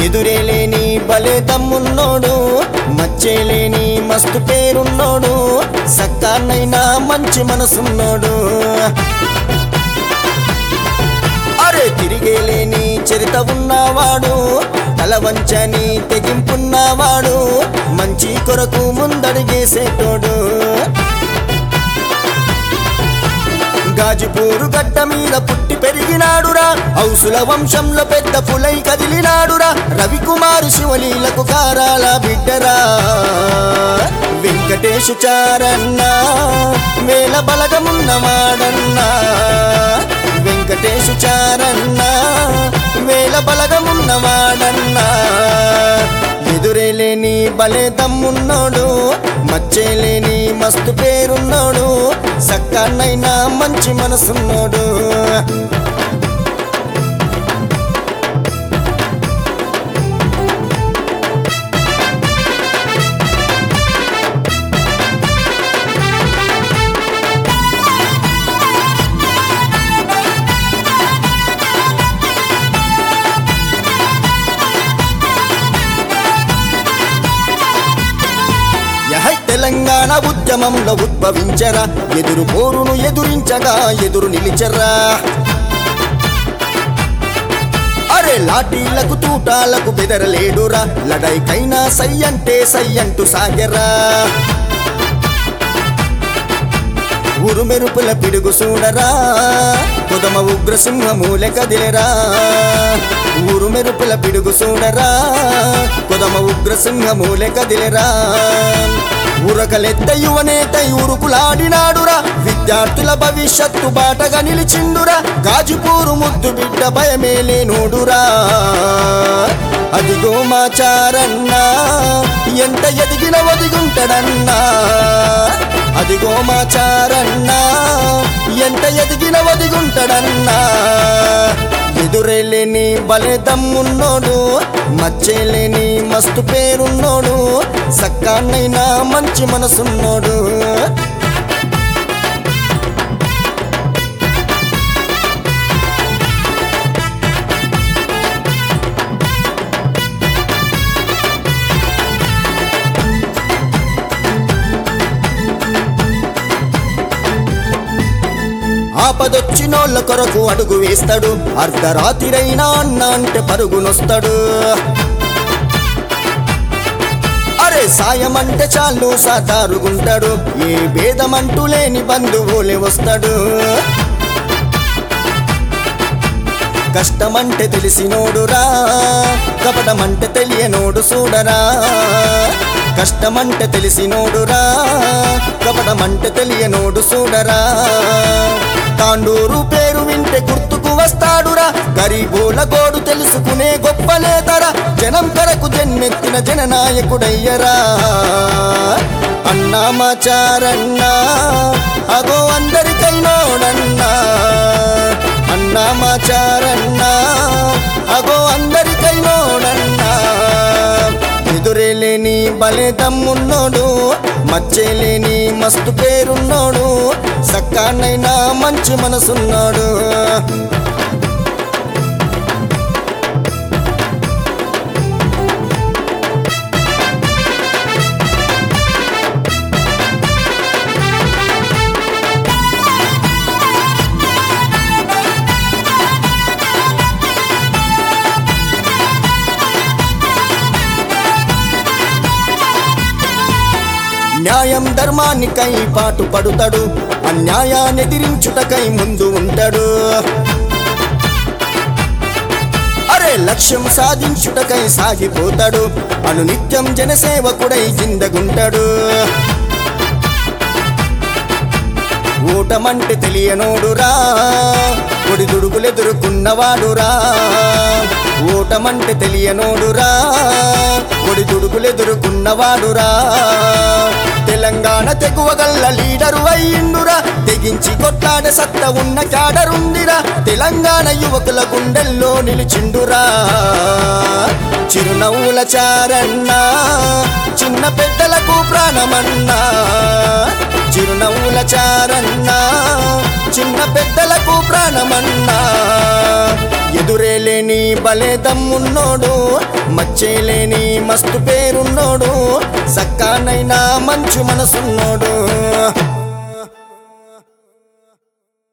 ఎదురేలేని భలే దమ్మున్నోడు, మచ్చేలేని మస్తు పేరున్నోడు, సక్కానైనా మంచి మనసున్నోడు. అరే తిరిగేలేని చరిత ఉన్నవాడు, తలవంచని తెగింపున్నవాడు, మంచి కొరకు ముందడిగేసేటోడు. గాజిపూరు గడ్డ మీద పుట్టి పెరిగినాడురా, ఔసుల వంశంలో పెద్ద పులై కదిలినాడురా, రవికుమారు శివలీలకు కారాల బిడ్డరా. వెంకటేశు చారన్నా వేల బలగమున్నవాడన్నా, వెంకటేశు చారన్నా వేల బలగమున్నవాడన్నా. ఎదురేలేని భలే దమ్మున్నోడు, మచ్చేలేని మస్తు పేరున్నోడు, సక్కానైనా మంచి మనసున్నోడు. తెలంగాణ ఉద్యమంలో ఉద్భవించరా, ఎదురు పోరును ఎదురించగా ఎదురు నిలిచరా. అరే లాఠీలకు తూటాలకు బెదరలేడురా, లడైకైనా సై అంటే సై అంటూ సాగరా. ఉరుమెరుపుల పిడుగు చూడరా, కొదమ ఉగ్రసింహమూలె కదిలేరా. ఉరుమెరుపుల పిడుగు చూడరా, కొదమ ఉగ్రసింహమూలె కదిలేరా. ఉరకలెత్త యువనేత ఉరుకులాడినాడురా, విద్యార్థుల భవిష్యత్తు బాటగా నిలిచిండురా. గాజిపూరు ముద్దు బిడ్డ భయమే లేనోడురా. అదిగో మా చారన్నా ఎంత ఎదిగిన ఒదిగుంటాడన్నా, అదిగో మా చారన్నా ఎంత ఎదిగిన ఒదిగుంటాడన్నా. ఎదురేలేని భలే దమ్మున్నోడు, మచ్చేలేని మస్తు పేరున్నోడు, సక్కానైనా మంచి మనసున్నోడు. ఆపదొచ్చినోళ్ళ కొరకు అడుగు వేస్తాడు, అర్ధరాత్రిరైనా అన్న అంటే పరుగునొస్తాడు. అరే సాయం అంటే చాలు సాతారుగుంటాడు, ఏ భేదమంటూ లేని బంధువులే వస్తాడు. కష్టమంటే తెలిసినోడురా, కపటమంటే తెలియనోడు చూడరా. కష్టమంటే తెలిసినోడురా, కపటమంటే తెలియనోడు చూడరా. తాండూరు పేరు వింటే గుర్తుకు వస్తాడురా, గరీబోల గోడు తెలుసుకునే గొప్ప నేతరా. జనం కొరకు జన్మెత్తిన జననాయకుడయ్యరా. అన్నా మా చారన్నా అగో అందరికైనోడన్నా, అన్నా మా చారన్నా అగో అందరికైనోడన్నా. ఎదురేలేని భలే దమ్మున్నోడు, మచ్చేలేని మస్తు పేరున్నోడు, సక్కానైనా మంచి మనసున్నాడు. న్యాయం ధర్మానికై పాటు పడుతాడు, అన్యాయాన్ని ఎదిరించుటకై ముందు ఉంటాడు. అరే లక్ష్యం సాధించుటకై సాగిపోతాడు, అనునిత్యం జనసేవకుడై జిందగుంటాడు. ఓటమంటే తెలియనోడురా, ఒడిదుడుకులెదురుకున్నవాడురా. ఓటమంటే తెలియనోడురా, ఒడిదుడుకులెదురుకున్నవాడురా. తెలంగాణ తెగువగల్ల లీడరు అయ్యిండురా, తెగించి కొట్లాడే సత్త ఉన్న క్యాడరుందిరా. తెలంగాణ యువకుల గుండెల్లో నిలిచిండురా. చిరునవ్వుల చారన్నా చిన్న పెద్దలకు ప్రాణమన్నా, చిరునవ్వుల చారన్నా చిన్న పెద్దలకు ప్రాణమన్నా. ఎదురేలేని భలే దమ్మున్నోడు మచ్చేలేని మస్తు పేరున్నోడు సక్కానైనా మంచు మనసున్నోడు